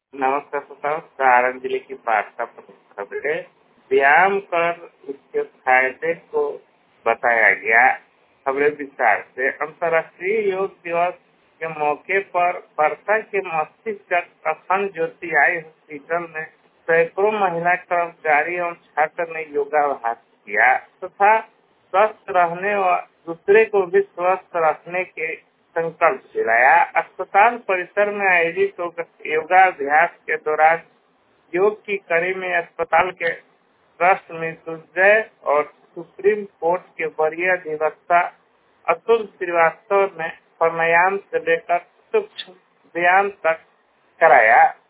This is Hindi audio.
नमस्कार श्रोताओं, सारण जिले की वार्ता प्रमुख खबरें। व्यायाम कर उसके फायदे को बताया गया। खबरें विस्तार से। अंतर्राष्ट्रीय योग दिवस के मौके पर वर्षा के मस्तिष्क अखंड ज्योति आई हॉस्पिटल में सैकड़ों महिला कर्मचारी एवं छात्र ने योगाभ्यास किया तथा स्वस्थ रहने व दूसरे को भी स्वस्थ रखने के संकल्प दिलाया। अस्पताल परिसर में आयोजित योगाभ्यास के दौरान योग की कड़ी में अस्पताल के ट्रस्ट मृत्युंजय और सुप्रीम कोर्ट के वरीय अधिवक्ता अतुल श्रीवास्तव ने प्राणायाम से लेकर सूक्ष्म व्यायाम तक कराया।